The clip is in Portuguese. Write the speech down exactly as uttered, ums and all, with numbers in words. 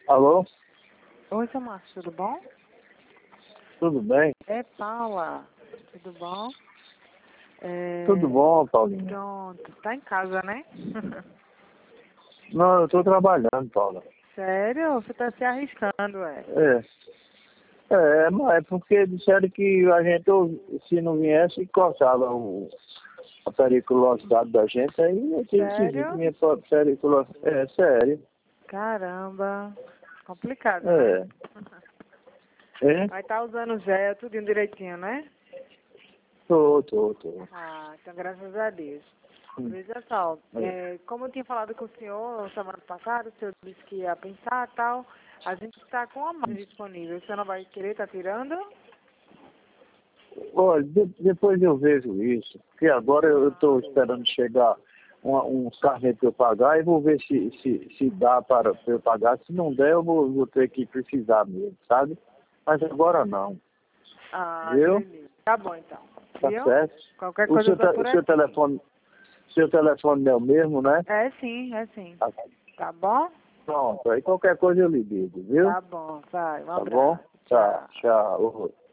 Alô? Oi, seu Marcos, tudo bom? Tudo bem? É Paula, tudo bom? É... Tudo bom, Paulinho? Pronto, tá em casa, né? Não, eu tô trabalhando, Paula. Sério? Você tá se arriscando, é? É. É, mas é porque disseram que a gente, se não viesse, cortava o, a periculosidade da gente, aí eu tive que vir com Sério? minha própria periculosidade. É, sério. Caramba, complicado, É. né? É? Vai tá usando gel, tudo direitinho, né? Tô, tô, tô. Ah, então graças a Deus. Hum. Veja só, É. é, como eu tinha falado com o senhor semana passada, o senhor disse que ia pensar e tal, a gente está com a margem disponível. O senhor não vai querer estar tirando? Olha, de- depois eu vejo isso, porque agora eu estou esperando chegar uma, um carnê para eu pagar e vou ver se, se, se dá para eu pagar. Se não der, eu vou, vou ter que precisar mesmo, sabe? Mas agora não, Ah, viu? entendi. Tá bom então. Tá Viu? certo? Qualquer O coisa eu seu, tô te- por o seu aqui. telefone, seu telefone é o mesmo, né? É sim, é sim. Tá, Tá bom? pronto, aí qualquer coisa eu lhe digo, viu? Tá bom, vai. Um Tá bom? abraço. Tá, Tchau. tchau.